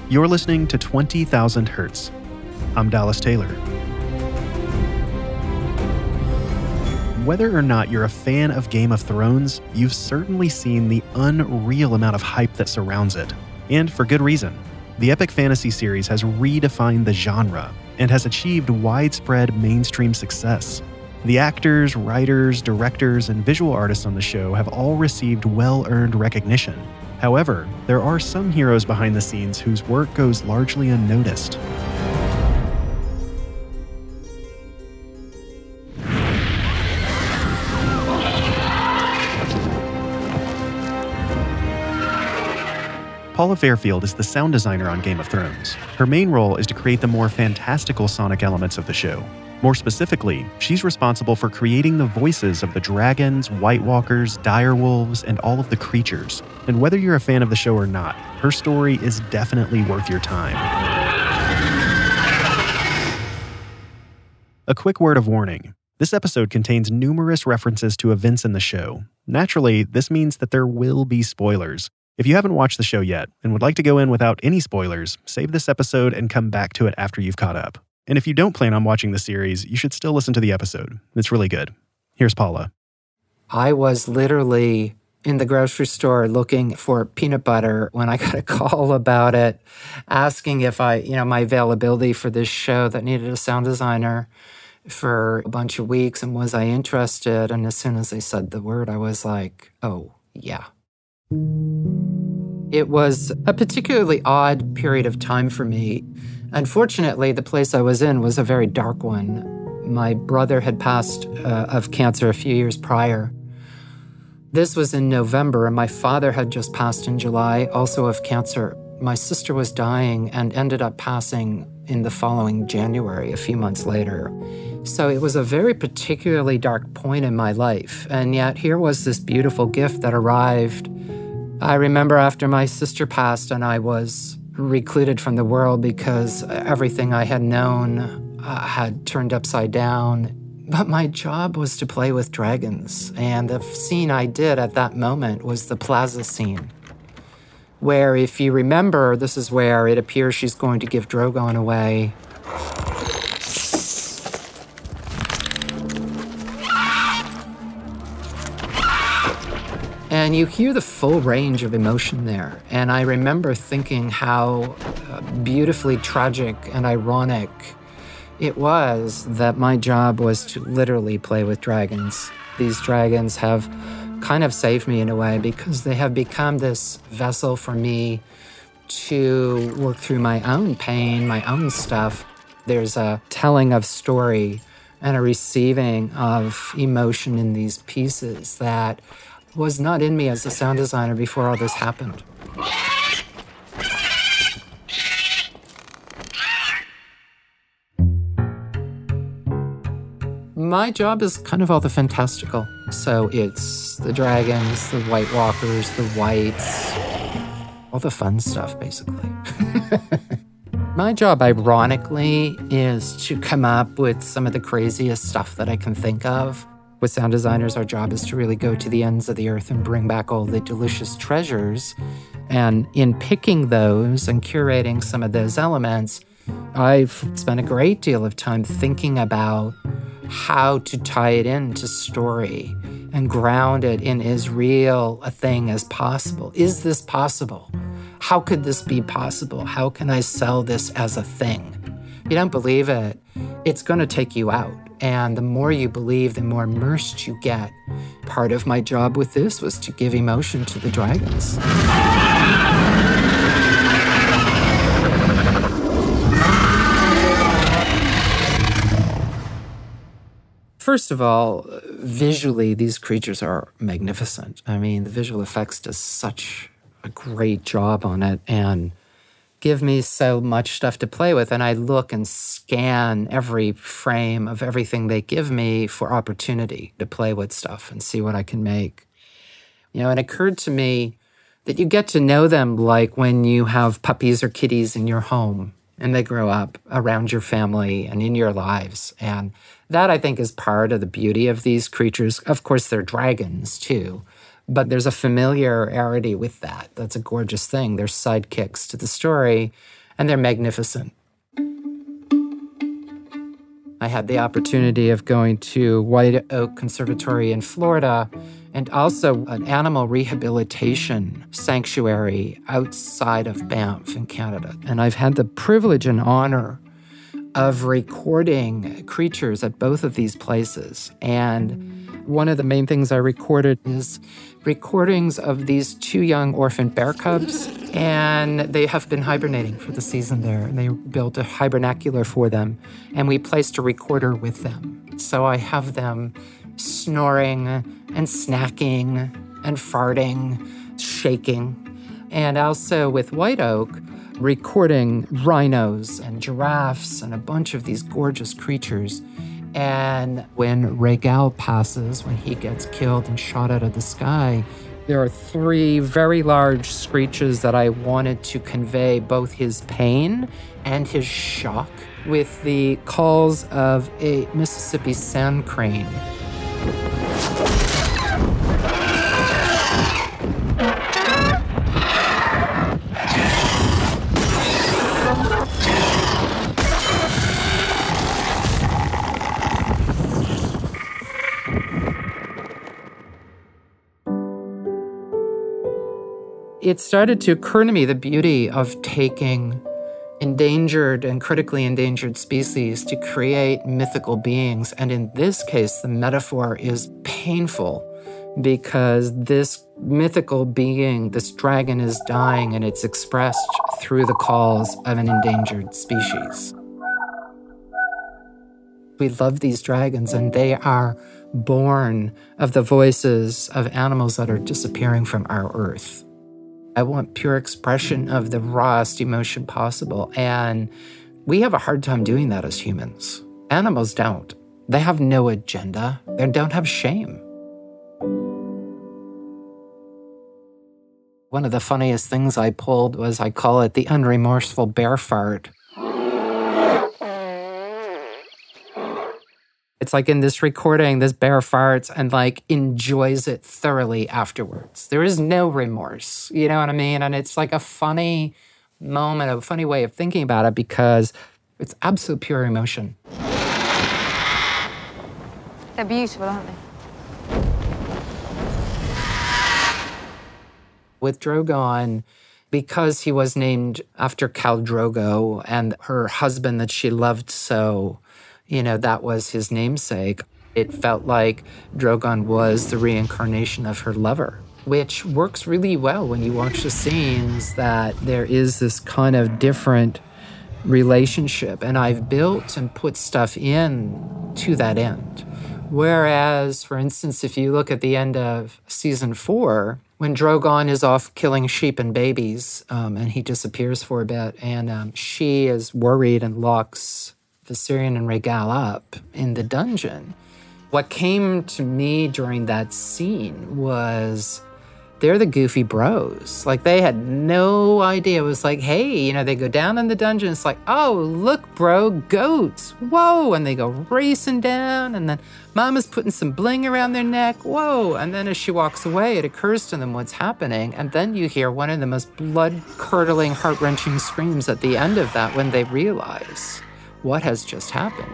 You're listening to 20,000 Hertz. I'm Dallas Taylor. Whether or not you're a fan of Game of Thrones, you've certainly seen the unreal amount of hype that surrounds it. And for good reason. The epic fantasy series has redefined the genre and has achieved widespread mainstream success. The actors, writers, directors, and visual artists on the show have all received well-earned recognition. However, there are some heroes behind the scenes whose work goes largely unnoticed. Paula Fairfield is the sound designer on Game of Thrones. Her main role is to create the more fantastical sonic elements of the show. More specifically, she's responsible for creating the voices of the dragons, White Walkers, direwolves, and all of the creatures. And whether you're a fan of the show or not, her story is definitely worth your time. A quick word of warning. This episode contains numerous references to events in the show. Naturally, this means that there will be spoilers. If you haven't watched the show yet and would like to go in without any spoilers, save this episode and come back to it after you've caught up. And if you don't plan on watching the series, you should still listen to the episode. It's really good. Here's Paula. I was literally in the grocery store looking for peanut butter when I got a call about it, asking if my availability for this show that needed a sound designer for a bunch of weeks, and was I interested? And as soon as they said the word, I was like, oh, yeah. It was a particularly odd period of time for me. Unfortunately, the place I was in was a very dark one. My brother had passed of cancer a few years prior. This was in November, and my father had just passed in July, also of cancer. My sister was dying and ended up passing in the following January, a few months later. So it was a very particularly dark point in my life, and yet here was this beautiful gift that arrived. I remember after my sister passed and I was recluded from the world because everything I had known had turned upside down. But my job was to play with dragons, and the scene I did at that moment was the plaza scene, where, if you remember, this is where it appears she's going to give Drogon away. And you hear the full range of emotion there. And I remember thinking how beautifully tragic and ironic it was that my job was to literally play with dragons. These dragons have kind of saved me in a way because they have become this vessel for me to work through my own pain, my own stuff. There's a telling of story and a receiving of emotion in these pieces that was not in me as a sound designer before all this happened. My job is kind of all the fantastical. So it's the dragons, the White Walkers, the Whites, all the fun stuff, basically. My job, ironically, is to come up with some of the craziest stuff that I can think of. With sound designers, our job is to really go to the ends of the earth and bring back all the delicious treasures. And in picking those and curating some of those elements, I've spent a great deal of time thinking about how to tie it into story and ground it in as real a thing as possible. Is this possible? How could this be possible? How can I sell this as a thing? If you don't believe it, it's going to take you out. And the more you believe, the more immersed you get. Part of my job with this was to give emotion to the dragons. First of all, visually, these creatures are magnificent. I mean, the visual effects does such a great job on it and give me so much stuff to play with. And I look and scan every frame of everything they give me for opportunity to play with stuff and see what I can make. It occurred to me that you get to know them like when you have puppies or kitties in your home and they grow up around your family and in your lives. And that, I think, is part of the beauty of these creatures. Of course, they're dragons, too. But there's a familiarity with that. That's a gorgeous thing. They're sidekicks to the story, and they're magnificent. I had the opportunity of going to White Oak Conservatory in Florida and also an animal rehabilitation sanctuary outside of Banff in Canada. And I've had the privilege and honor of recording creatures at both of these places. And one of the main things I recorded is recordings of these 2 young orphan bear cubs, and they have been hibernating for the season there. And they built a hibernacular for them, and we placed a recorder with them. So I have them snoring and snacking and farting, shaking. And also with White Oak, recording rhinos and giraffes and a bunch of these gorgeous creatures. And when Regal passes, when he gets killed and shot out of the sky, there are 3 very large screeches that I wanted to convey both his pain and his shock with the calls of a Mississippi sand crane. It started to occur to me the beauty of taking endangered and critically endangered species to create mythical beings. And in this case, the metaphor is painful because this mythical being, this dragon, is dying, and it's expressed through the calls of an endangered species. We love these dragons, and they are born of the voices of animals that are disappearing from our earth. I want pure expression of the rawest emotion possible, and we have a hard time doing that as humans. Animals don't. They have no agenda. They don't have shame. One of the funniest things I pulled was, I call it the unremorseful bear fart. It's like in this recording, this bear farts and enjoys it thoroughly afterwards. There is no remorse, you know what I mean? And it's like a funny moment, a funny way of thinking about it, because it's absolute pure emotion. They're beautiful, aren't they? With Drogon, because he was named after Khal Drogo and her husband that she loved so, that was his namesake. It felt like Drogon was the reincarnation of her lover, which works really well when you watch the scenes, that there is this kind of different relationship. And I've built and put stuff in to that end. Whereas, for instance, if you look at the end of season 4, when Drogon is off killing sheep and babies, and he disappears for a bit, and she is worried and locks Viserion and Regal up in the dungeon. What came to me during that scene was, they're the goofy bros. They had no idea. It was like, hey, they go down in the dungeon. It's like, oh, look, bro, goats. Whoa. And they go racing down. And then Mama's putting some bling around their neck. Whoa. And then as she walks away, it occurs to them what's happening. And then you hear one of the most blood-curdling, heart-wrenching screams at the end of that when they realize what has just happened.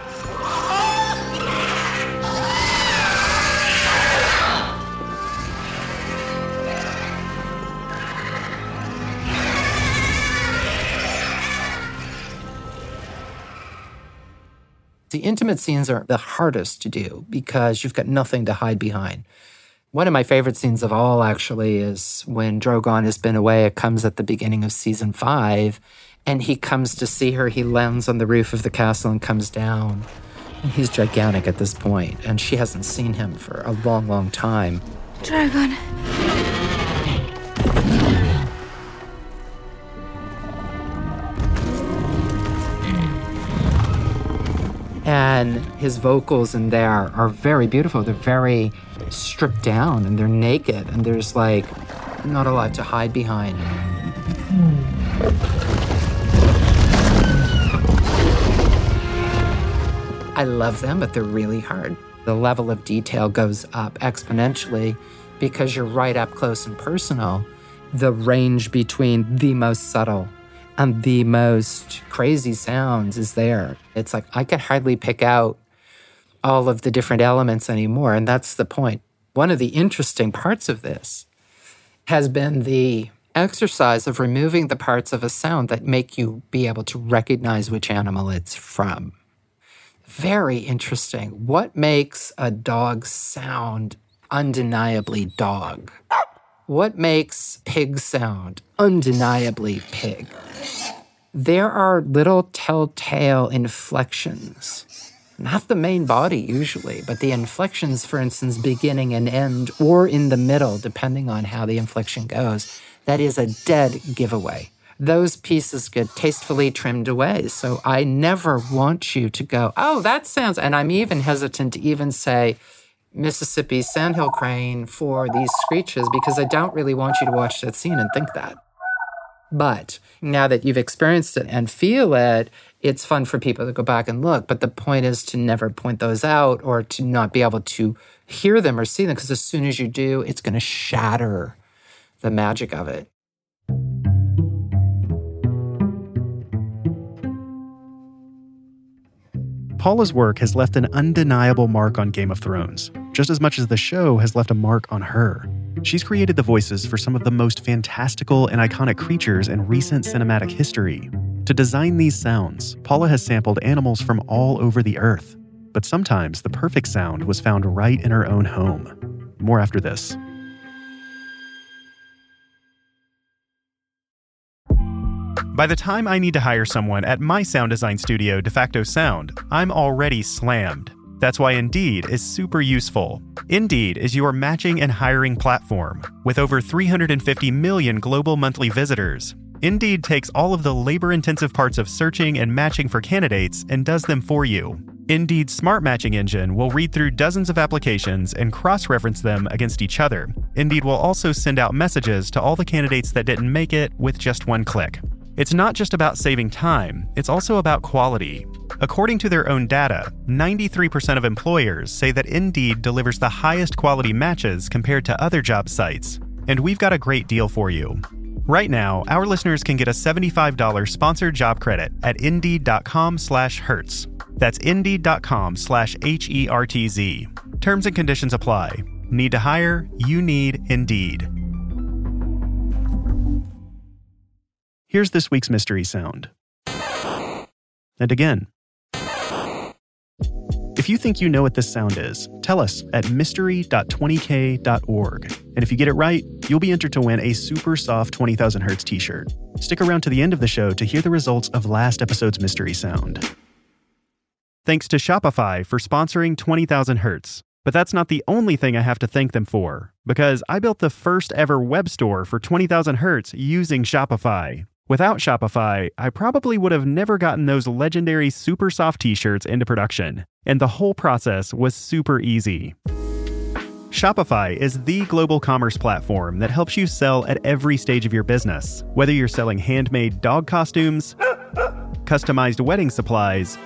The intimate scenes are the hardest to do because you've got nothing to hide behind. One of my favorite scenes of all, actually, is when Drogon has been away. It comes at the beginning of season 5, and he comes to see her. He lands on the roof of the castle and comes down. And he's gigantic at this point, and she hasn't seen him for a long, long time. Drogon. And his vocals in there are very beautiful. They're very stripped down, and they're naked, and there's not a lot to hide behind. I love them, but they're really hard. The level of detail goes up exponentially because you're right up close and personal, the range between the most subtle and the most crazy sounds is there. It's like I can hardly pick out all of the different elements anymore, and that's the point. One of the interesting parts of this has been the exercise of removing the parts of a sound that make you be able to recognize which animal it's from. Very interesting. What makes a dog sound undeniably dog? What makes pig sound undeniably pig? There are little telltale inflections. Not the main body usually, but the inflections, for instance, beginning and end, or in the middle, depending on how the inflection goes. That is a dead giveaway. Those pieces get tastefully trimmed away. So I never want you to go, oh, that sounds, and I'm even hesitant to even say Mississippi sandhill crane for these screeches because I don't really want you to watch that scene and think that. But now that you've experienced it and feel it, it's fun for people to go back and look. But the point is to never point those out or to not be able to hear them or see them, because as soon as you do, it's going to shatter the magic of it. Paula's work has left an undeniable mark on Game of Thrones, just as much as the show has left a mark on her. She's created the voices for some of the most fantastical and iconic creatures in recent cinematic history. To design these sounds, Paula has sampled animals from all over the earth. But sometimes the perfect sound was found right in her own home. More after this. By the time I need to hire someone at my sound design studio, DeFacto Sound, I'm already slammed. That's why Indeed is super useful. Indeed is your matching and hiring platform. With over 350 million global monthly visitors, Indeed takes all of the labor-intensive parts of searching and matching for candidates and does them for you. Indeed's smart matching engine will read through dozens of applications and cross-reference them against each other. Indeed will also send out messages to all the candidates that didn't make it with just one click. It's not just about saving time, it's also about quality. According to their own data, 93% of employers say that Indeed delivers the highest quality matches compared to other job sites. And we've got a great deal for you. Right now, our listeners can get a $75 sponsored job credit at Indeed.com/Hertz. That's Indeed.com/HERTZ. Terms and conditions apply. Need to hire? You need Indeed. Here's this week's mystery sound. And again. If you think you know what this sound is, tell us at mystery.20k.org. And if you get it right, you'll be entered to win a super soft 20,000 Hertz t-shirt. Stick around to the end of the show to hear the results of last episode's mystery sound. Thanks to Shopify for sponsoring 20,000 Hertz. But that's not the only thing I have to thank them for, because I built the first ever web store for 20,000 Hertz using Shopify. Without Shopify, I probably would have never gotten those legendary super soft t-shirts into production, and the whole process was super easy. Shopify is the global commerce platform that helps you sell at every stage of your business, whether you're selling handmade dog costumes, customized wedding supplies,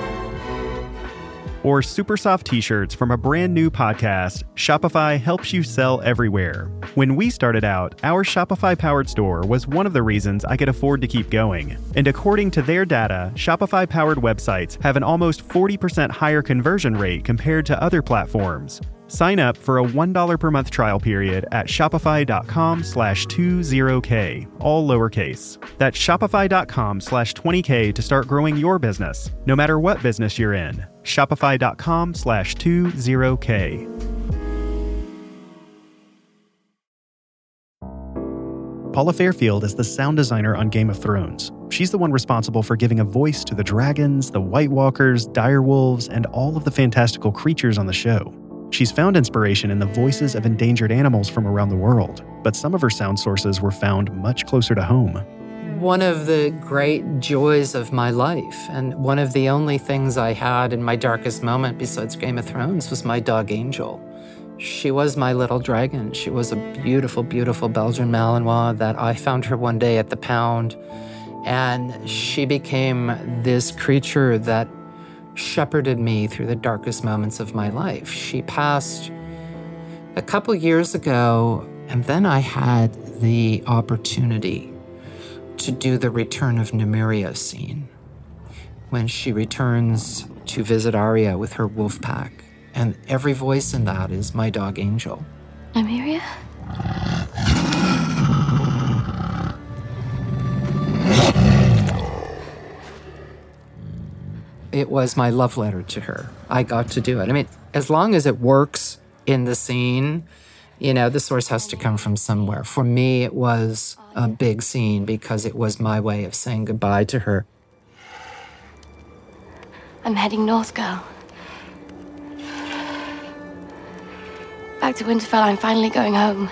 or super soft t-shirts from a brand new podcast. Shopify helps you sell everywhere. When we started out, our Shopify-powered store was one of the reasons I could afford to keep going. And according to their data, Shopify-powered websites have an almost 40% higher conversion rate compared to other platforms. Sign up for a $1 per month trial period at shopify.com/20k, all lowercase. That's shopify.com/20k to start growing your business, no matter what business you're in. Shopify.com/20k. Paula Fairfield is the sound designer on Game of Thrones. She's the one responsible for giving a voice to the dragons, the White Walkers, direwolves, and all of the fantastical creatures on the show. She's found inspiration in the voices of endangered animals from around the world, but some of her sound sources were found much closer to home. One of the great joys of my life, and one of the only things I had in my darkest moment besides Game of Thrones, was my dog Angel. She was my little dragon. She was a beautiful, beautiful Belgian Malinois that I found her one day at the pound, and she became this creature that shepherded me through the darkest moments of my life. She passed a couple years ago, and then I had the opportunity to do the Return of Nymeria scene when she returns to visit Arya with her wolf pack. And every voice in that is my dog Angel. Nymeria? It was my love letter to her. I got to do it. I mean, as long as it works in the scene, the source has to come from somewhere. For me, it was a big scene because it was my way of saying goodbye to her. I'm heading north, girl. Back to Winterfell, I'm finally going home.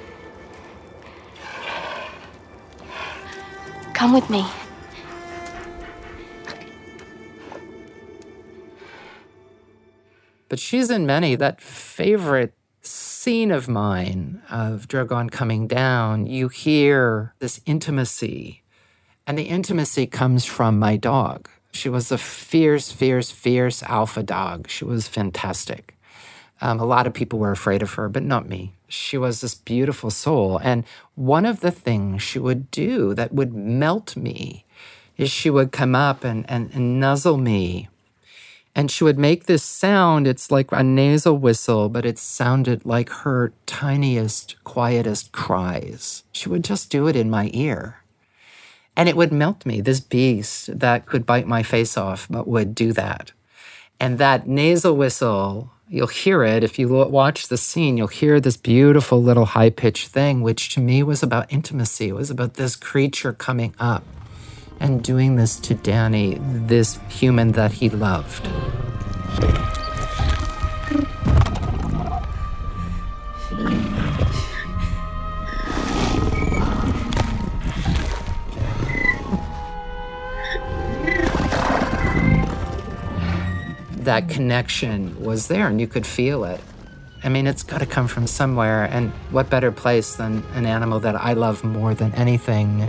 Come with me. But she's in many. That favorite scene of mine of Drogon coming down, you hear this intimacy. And the intimacy comes from my dog. She was a fierce, fierce, fierce alpha dog. She was fantastic. A lot of people were afraid of her, but not me. She was this beautiful soul. And one of the things she would do that would melt me is she would come up and nuzzle me. And she would make this sound. It's like a nasal whistle, but it sounded like her tiniest, quietest cries. She would just do it in my ear. And it would melt me, this beast that could bite my face off, but would do that. And that nasal whistle, you'll hear it. If you watch the scene, you'll hear this beautiful little high-pitched thing, which to me was about intimacy. It was about this creature coming up and doing this to Dany, this human that he loved. That connection was there and you could feel it. I mean, it's got to come from somewhere, and what better place than an animal that I love more than anything.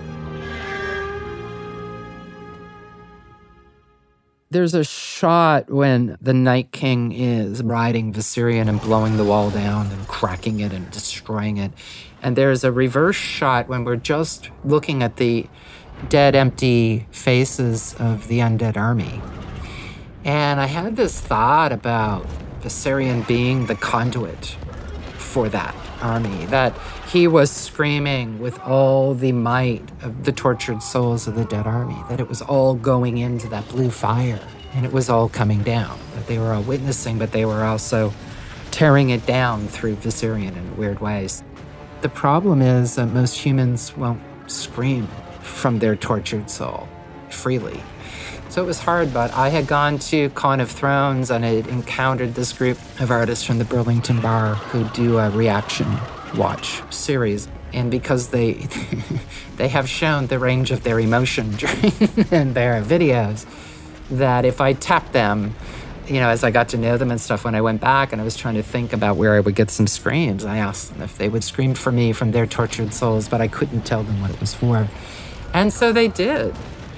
There's a shot when the Night King is riding Viserion and blowing the wall down and cracking it and destroying it. And there's a reverse shot when we're just looking at the dead, empty faces of the undead army. And I had this thought about Viserion being the conduit for that army, that he was screaming with all the might of the tortured souls of the dead army, that it was all going into that blue fire, and it was all coming down, that they were all witnessing, but they were also tearing it down through Viserion in weird ways. The problem is that most humans won't scream from their tortured soul freely. So it was hard, but I had gone to Con of Thrones and I had encountered this group of artists from the Burlington Bar who do a reaction watch series. And because they have shown the range of their emotion during their videos, that if I tapped them, as I got to know them and stuff, when I went back and I was trying to think about where I would get some screams, I asked them if they would scream for me from their tortured souls, but I couldn't tell them what it was for. And so they did.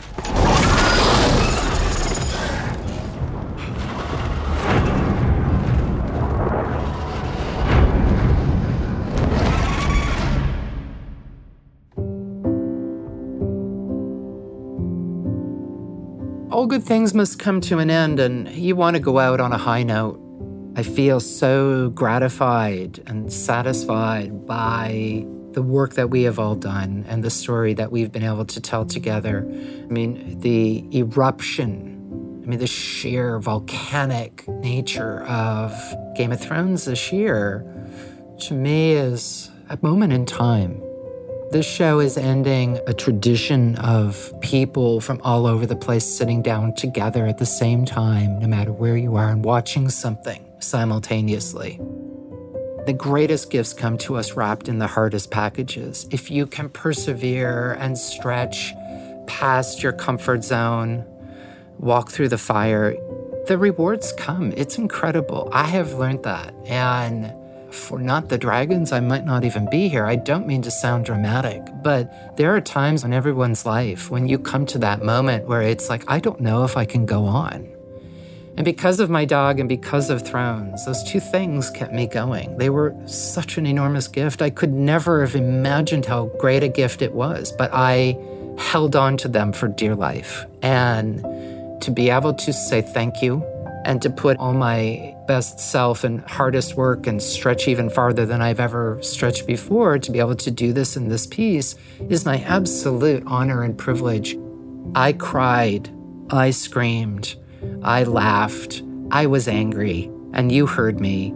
All good things must come to an end, and you want to go out on a high note. I feel so gratified and satisfied by the work that we have all done and the story that we've been able to tell together. I mean, the eruption, the sheer volcanic nature of Game of Thrones this year, to me, is a moment in time. This show is ending a tradition of people from all over the place sitting down together at the same time, no matter where you are, and watching something simultaneously. The greatest gifts come to us wrapped in the hardest packages. If you can persevere and stretch past your comfort zone, walk through the fire, the rewards come. It's incredible. I have learned that. And for not the dragons, I might not even be here. I don't mean to sound dramatic, but there are times in everyone's life when you come to that moment where it's like, I don't know if I can go on. And because of my dog and because of Thrones, those two things kept me going. They were such an enormous gift. I could never have imagined how great a gift it was, but I held on to them for dear life. And to be able to say thank you and to put all my best self and hardest work and stretch even farther than I've ever stretched before to be able to do this in this piece is my absolute honor and privilege. I cried, I screamed, I laughed, I was angry, and you heard me.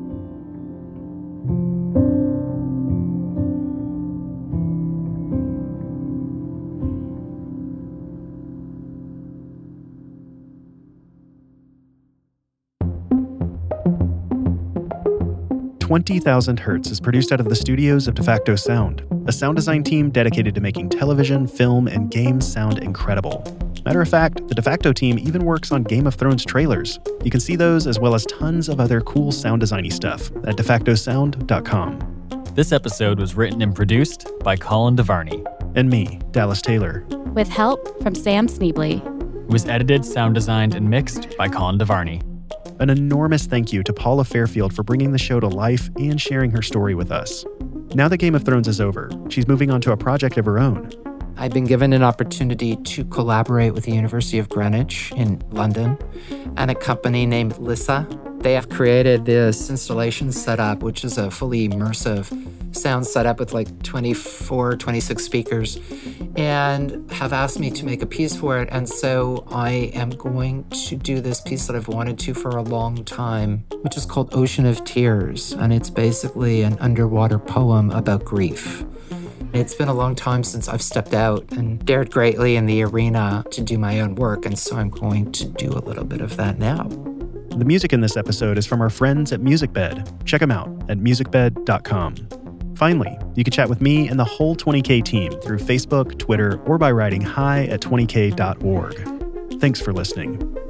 "20,000 Hertz" is produced out of the studios of DeFacto Sound, a sound design team dedicated to making television, film, and games sound incredible. Matter of fact, the DeFacto team even works on Game of Thrones trailers. You can see those as well as tons of other cool sound designy stuff at defactosound.com. This episode was written and produced by Colin DeVarney. And me, Dallas Taylor. With help from Sam Sneebly. It was edited, sound designed, and mixed by Colin DeVarney. An enormous thank you to Paula Fairfield for bringing the show to life and sharing her story with us. Now that Game of Thrones is over, she's moving on to a project of her own. I've been given an opportunity to collaborate with the University of Greenwich in London and a company named Lissa. They have created this installation setup, which is a fully immersive sound setup with like 24, 26 speakers, and have asked me to make a piece for it. And so I am going to do this piece that I've wanted to for a long time, which is called Ocean of Tears. And it's basically an underwater poem about grief. It's been a long time since I've stepped out and dared greatly in the arena to do my own work, and so I'm going to do a little bit of that now. The music in this episode is from our friends at MusicBed. Check them out at musicbed.com. Finally, you can chat with me and the whole 20K team through Facebook, Twitter, or by writing hi@20k.org. Thanks for listening.